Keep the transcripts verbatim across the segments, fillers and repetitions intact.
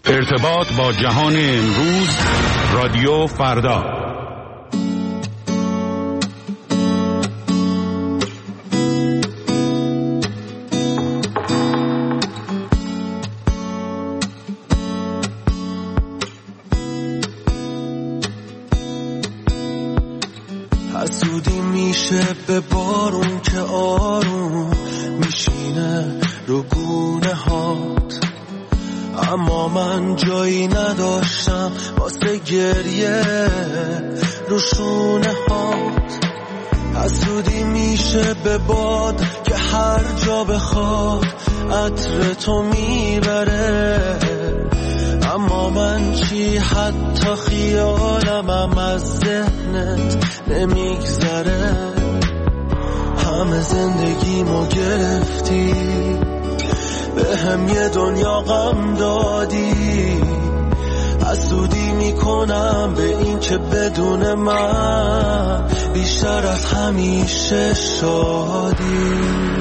ارتباط با جهان امروز، رادیو فردا. حسودی میشه به بارون که آروم میشینه رو گونه هات، اما من جایی نداشتم واسه گریه رو شونه هات. حسودی میشه به باد که هر جا بخواد عطر تو میبره، اما من چی حتی خیالمم از ذهنت نمیگذره. همه زندگیمو گرفتی، به هم یه دنیا غم دادی. حسودی میکنم به این که بدون من بیشتر از همیشه شادی.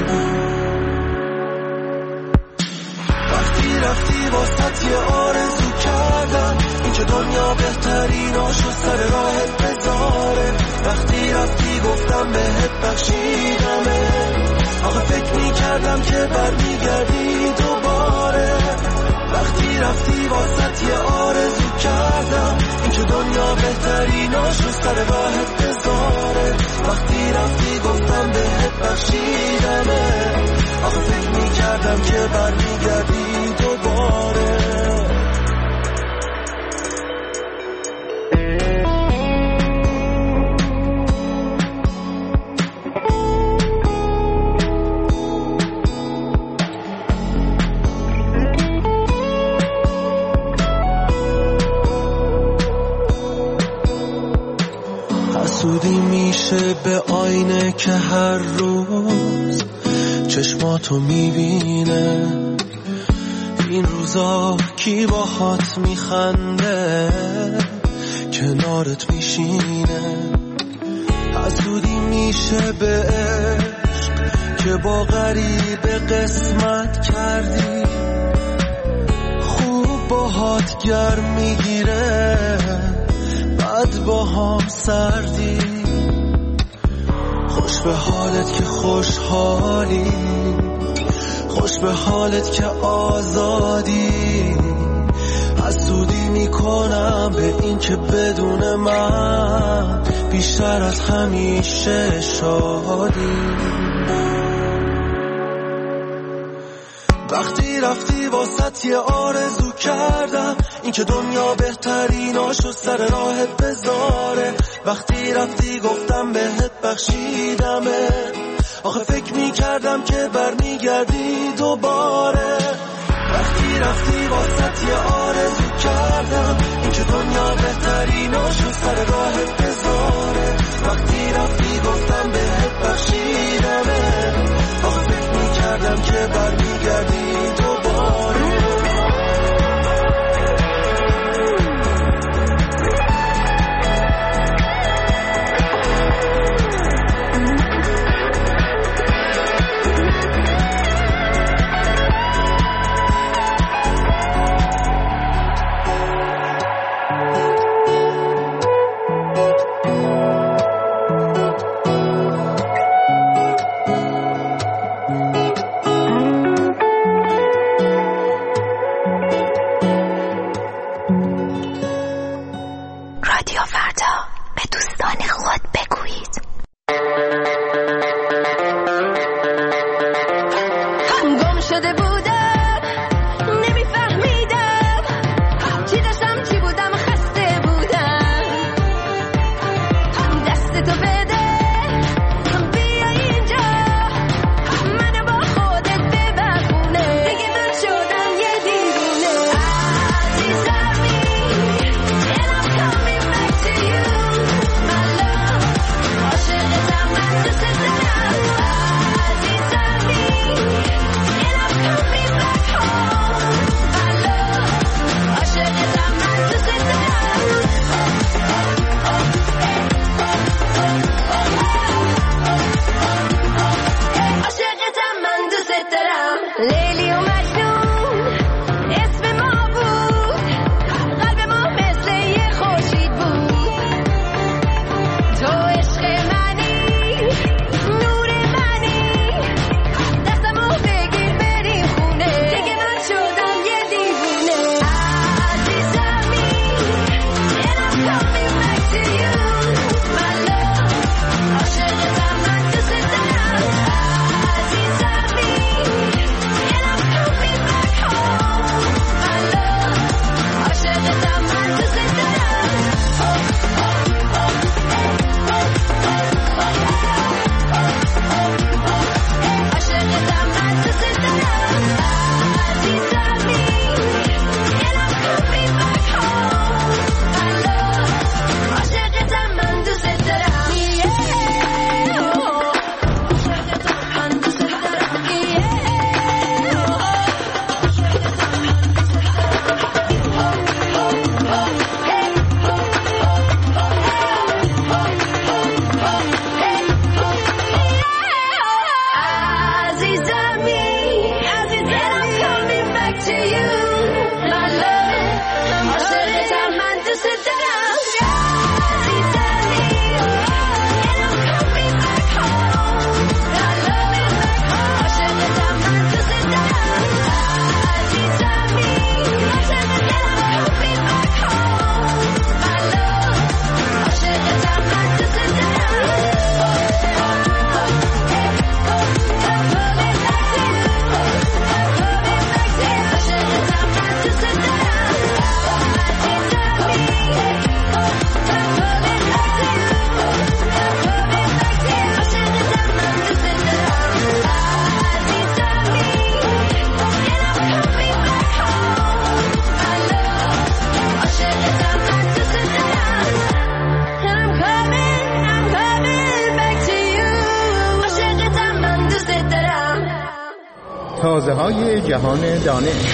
وقتی رفتی واسط یه آرزو کردم، این که دنیا بهتریناشو سر راهت بذاره. وقتی رفتی گفتم بهت بخشیدمه، آخه فکر میکردم که برمیگردی دوباره. وقتی رفتی واسط یه آرزو کردم، این که دنیا بهتریناشو سر راهت بذاره. وقتی رفتی گفتم بهت بخشیدمه، آخه فکر میکردم که برمیگردی دوباره. حسودی میشه به آینه که هر روز چشماتو میبینه. این روزا کی باهات میخنده کنارت میشینه. حسودی میشه به عشق که با غریبه قسمت کردی، خوب باهات گرم میگیره بعد با هم سردی. خوش به حالت که خوشحالی، خوش به حالت که آزادی. حسودی میکنم به این که بدون من بیشتر از همیشه شادی. وقتی رفتی واسط یه آرزو کردم، این که دنیا بهتریناشو سر راهت بذاره. وقتی رفتی گفتم بهت بخشیدمه، آخه فکر میکردم که برمیگردی دوباره. وقتی رفتی واسط یه آرزو کردم، این که دنیا بهتریناشو سر راهت بذاره. وقتی رفتی گفتم بهت بخشیدمه، آخه فکر میکردم که برمیگردی دوباره. تازه‌های جهان دانش.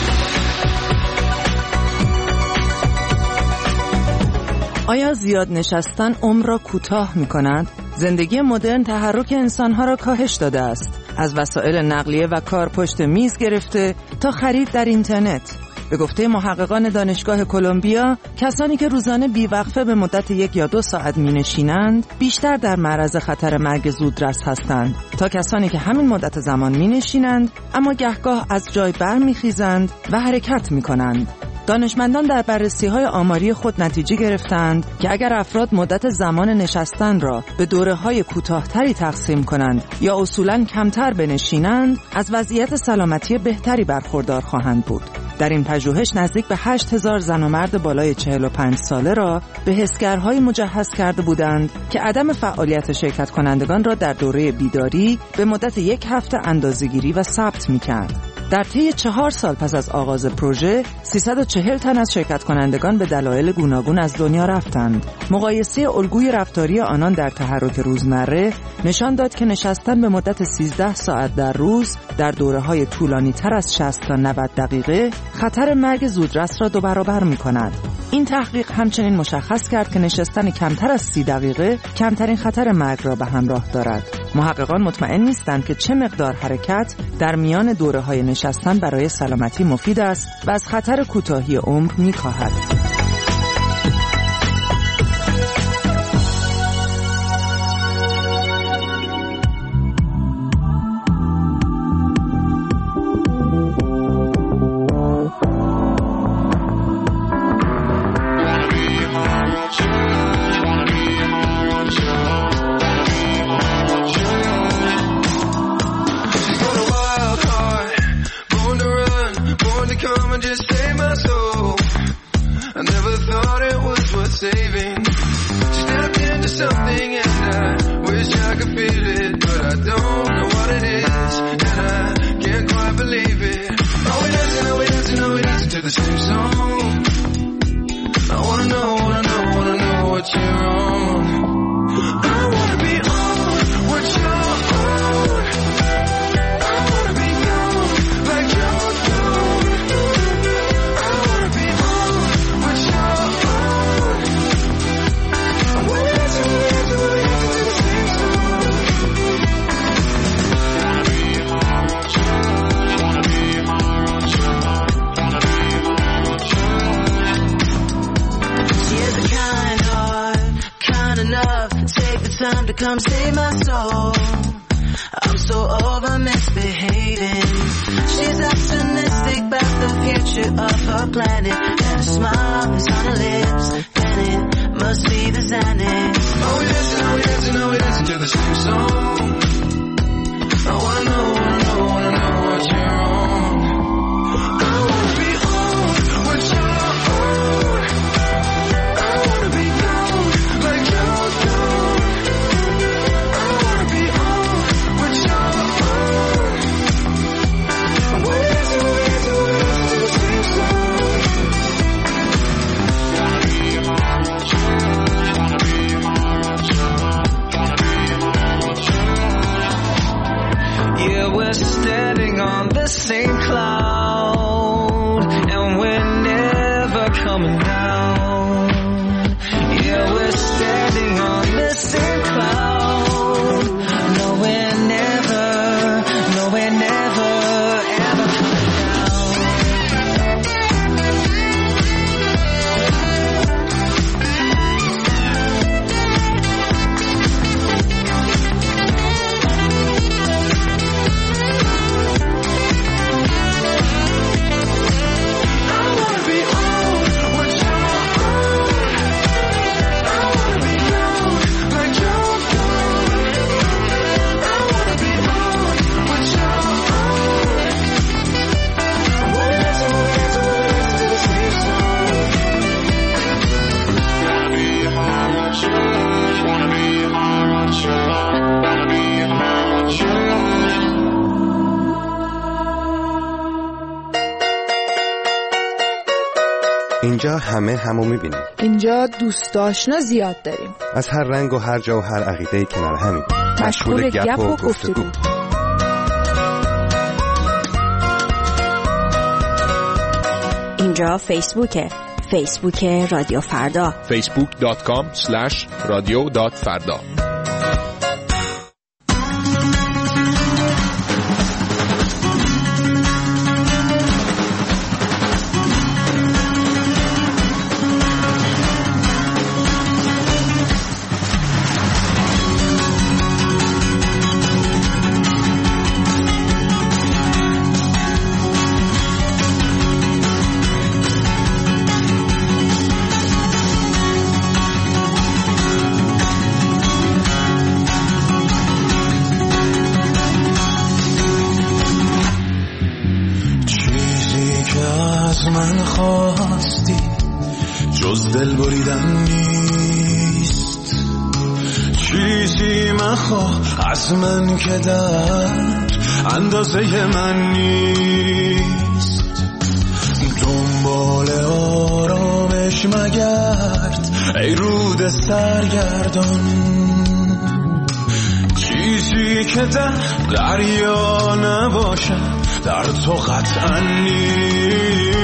آیا زیاد نشستن عمر را کوتاه می‌کند؟ زندگی مدرن تحرک انسان‌ها را کاهش داده است. از وسایل نقلیه و کار پشت میز گرفته تا خرید در اینترنت. به گفته محققان دانشگاه کلمبیا، کسانی که روزانه بیوقفه به مدت یک یا دو ساعت می‌نشینند، بیشتر در معرض خطر مرگ زودرس هستند تا کسانی که همین مدت زمان می‌نشینند اما گهگاه از جای برمی‌خیزند و حرکت می‌کنند. دانشمندان در بررسی‌های آماری خود نتیجه گرفتند که اگر افراد مدت زمان نشستن را به دوره‌های کوتاه‌تری تقسیم کنند یا اصولاً کمتر بنشینند، از وضعیت سلامتی بهتری برخوردار خواهند بود. در این پژوهش نزدیک به هشت هزار زن و مرد بالای چهل و پنج ساله را به حسگرهایی مجهز کرده بودند که عدم فعالیت شرکت کنندگان را در دوره بیداری به مدت یک هفته اندازه‌گیری و ثبت می‌کرد. در طی چهار سال پس از آغاز پروژه، سیصد و چهل تن از شرکت کنندگان به دلایل گوناگون از دنیا رفتند. مقایسه الگوی رفتاری آنان در تحرک روزمره نشان داد که نشستن به مدت سیزده ساعت در روز در دوره‌های طولانی تر از شصت تا نود دقیقه خطر مرگ زودرس را دو برابر می‌کند. این تحقیق همچنین مشخص کرد که نشستن کمتر از سی دقیقه کمترین خطر مرگ را به همراه دارد. محققان مطمئن نیستند که چه مقدار حرکت در میان دوره‌های نشستن برای سلامتی مفید است و از خطر کوتاهی عمر می‌کاهد. Time to come save my soul. I'm so over misbehaving. She's optimistic about the future of her planet, and a smile is on her lips, and it must be the Xanax. Oh, we listen, oh, we listen, oh, we listen to the same song. I wanna know, wanna know, wanna know what you're on. I wanna be on what you're on. I wanna be gone like you're gone. Standing on the same cloud, and we're never coming down. Yeah, we're standing on the same cloud. No, we're never, no, we're never, ever coming اینجا همه همو میبینیم. اینجا دوست آشنا زیاد داریم. از هر رنگ و هر جا و هر عقیده‌ای کنار همیم. مشغول گپ و گفتگو. اینجا فیسبوکه، فیسبوک رادیو فردا، فیسبوک دات کام اسلش رادیو دات فردا. دل بریدن نیست، چیزی مخواه از من که در اندازه من نیست. دنبال آرامش مگرد ای رود سرگردان، چیزی که در دریا نباشد در تو قطعا نیست.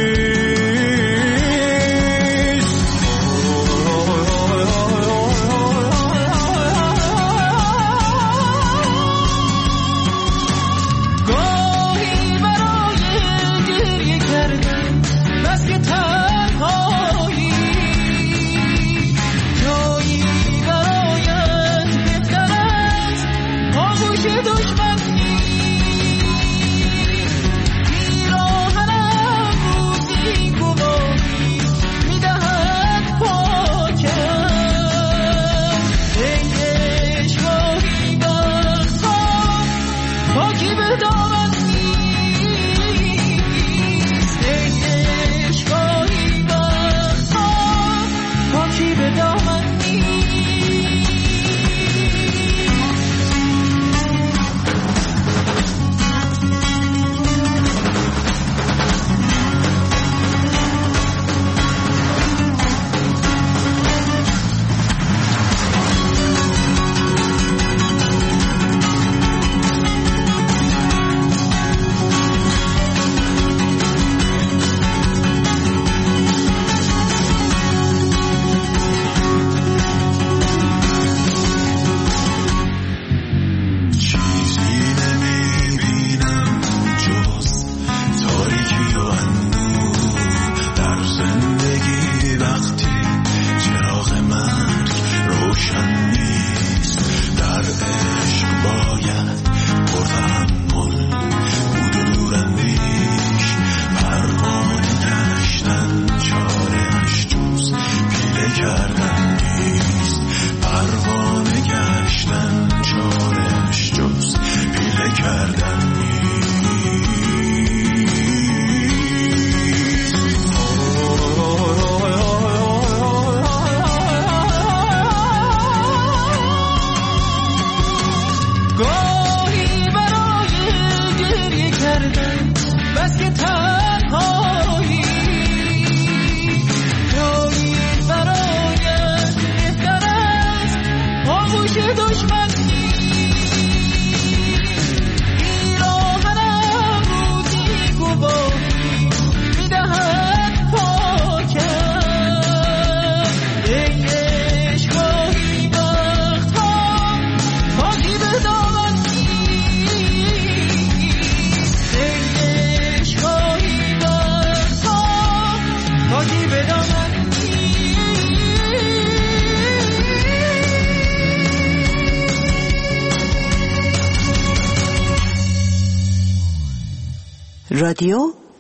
رادیو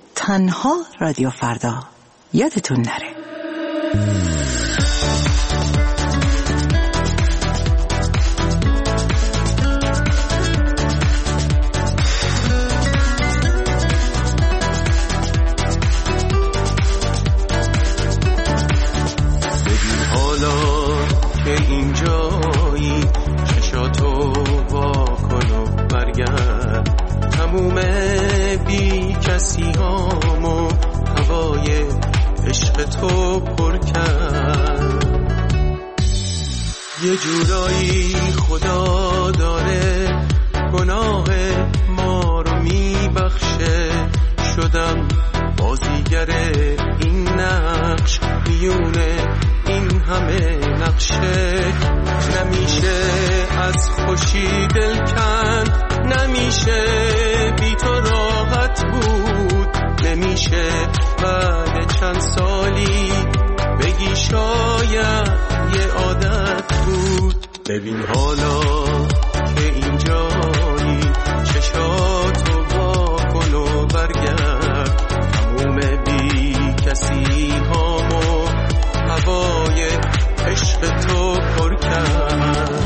تنها رادیو فردا، یادتون نره. ببین حالا که اینجایی، چشاتو وا کن و برگرد، تموم بی کسی هامو هوای عشق تو پر کرد. یه جورایی خدا داره گناه ما رو میبخشه، شدم بازیگر چی دل کند نمیشه بی تو راحت بود نمیشه بعد چند سالی بگی شاید یه عادت بود ببین حالا که اینجایی چشاتو وا کن و برگرد تموم بی کسی هامو هوای عشق تو پر کرد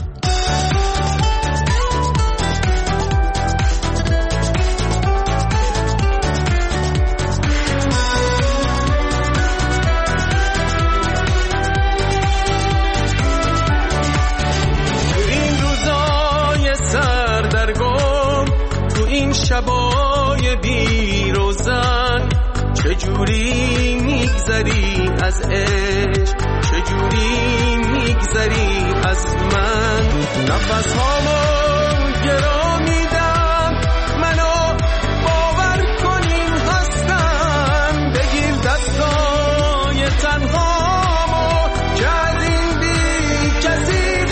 شبای بی روزن چجوری میگذری از عشق چجوری میگذری از من نفس هامو گرا میدم منو باور کنیم هستم بگیر دستای تنهامو که از این بی کسی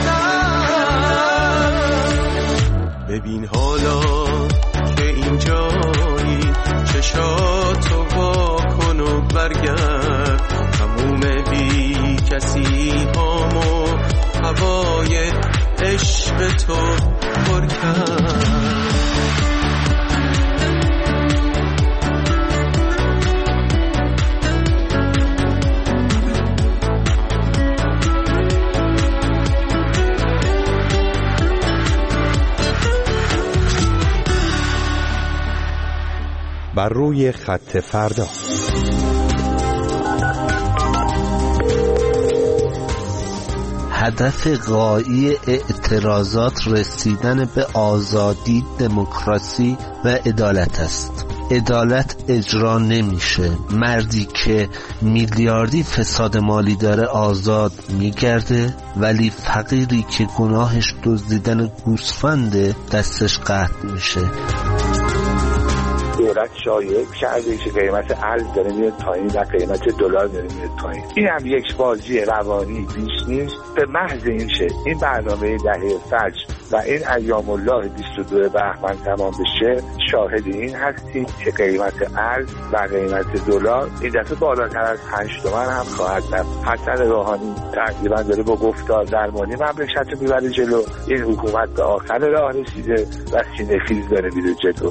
خستم ببین حالا اینجایی چشاتو وا کن و برگرد تموم بی کسی هامو هوای عشق تو پر کرد بر روی خط فردا. هدف غایی اعتراضات رسیدن به آزادی، دموکراسی و عدالت است. عدالت اجرا نمیشه. مردی که میلیاردی فساد مالی داره آزاد میگرده، ولی فقیری که گناهش دزدیدن گوسفنده دستش قطع میشه. دولت شایعه کرده که قیمت ارز داره میاد پایین و قیمت دلار داره میاد پایین. این هم یک بازی روانی بیش نیست. به محض این شه این برنامه دهه فجر و این ایام الله بیست و دو بهمن تمام بشه شاهد این هستیم که قیمت ارز و قیمت دلار این دفعه بالاتر از پنج تومن هم خواهد رفت. حسن روحانی تقریبا داره با گفتار درمانی مملکت رو میبره جلو. این حکومت به آخر راه رسیده و سینه‌خیز داره میره جلو.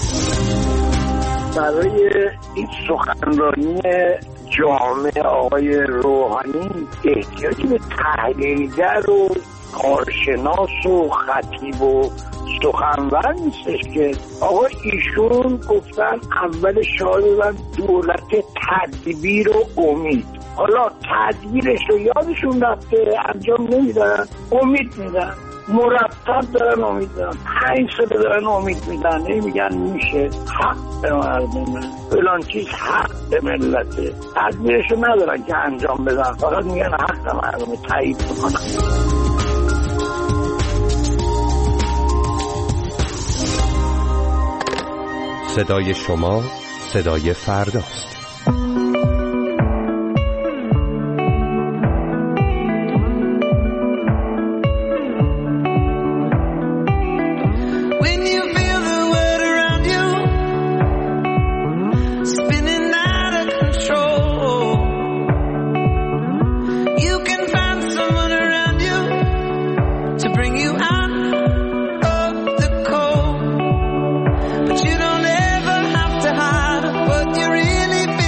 برای این سخنرانی جامع آقای روحانی احتیاجی به تحلیلگر و کارشناس و خطیب و سخنور نیستش که آقا ایشون گفتن اول شاید دولت تدبیر و امید. حالا تدبیرش رو یادشون رفته انجام نمیدن، امید میدن، مرتب دارن امید میدن، پنج ساله دارن امید میدن، نمیگن میشه. حق به مردمه، فلان چیز حق به ملته. تدبیرشو ندارن که انجام بدن، فقط میگن حق مردمه تایید میکنن. صدای شما صدای فرداست. But you don't ever have to hide what you really feel.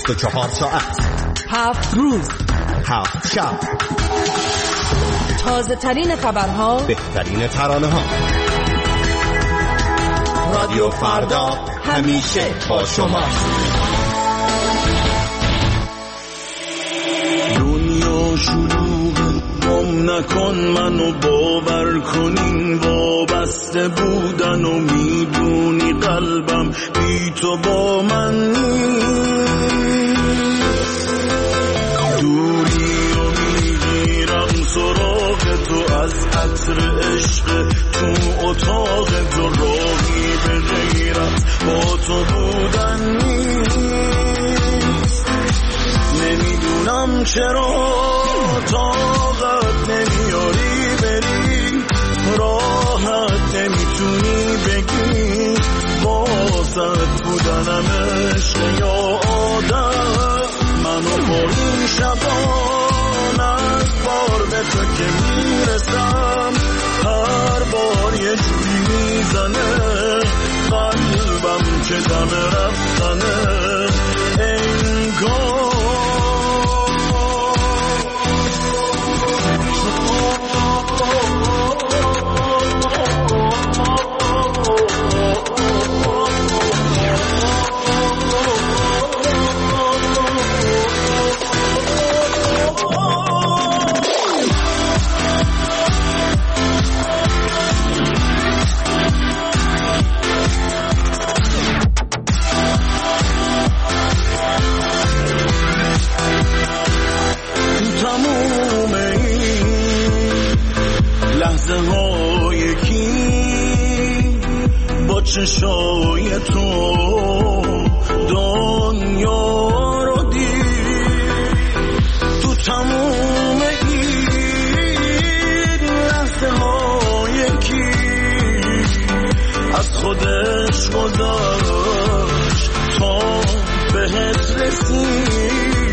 بیست و چهار ساعت، هفت روز، هفت شب، تازه ترین خبرها، بهترین ترانه ها. رادیو فردا همیشه با شما. دنیا شلوغ، گم نکن منو، باور کنین وابسته بودن و میدونی قلبم بی تو با من دوری رو میگیرم سراغ تو، از عطر عشق تو اتاق تو، راهی به غیرت با تو بودن نیست. نمیدونم چرا طاقت نمیاری بری، راحت نمیتونی بگی واسط بودنم عشق یا آدم. منو با این شبان از بار به تو که میرسم، هر بار یه جوری میزنه قلبم که دم رفتنه انگار. چشای تو دنیا رو دید، تو تموم این لحظه های کی از خودش گذاشت تا بهت رسید.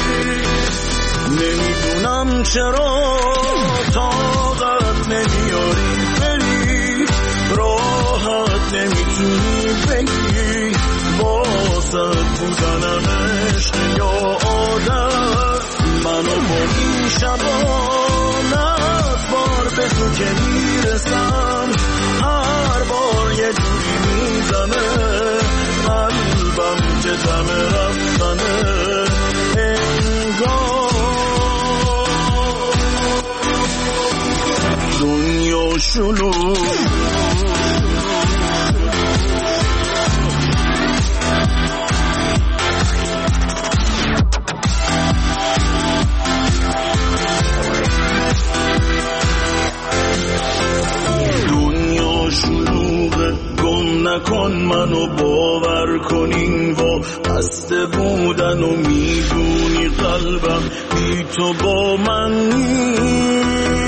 نمیدونم چرا طاقت نمیاری بری، راحت نمیتونی بگی واسه بودنم عشق یا آدم. منو با این شبان از بار به تو که میرسم، هر بار یه جوری میزنه قلبم که دم رفتنه انگار. دنیا شلوغ، نکن منو باور کنین و بسته بودن و میدونی قلبم بی تو با من نیست.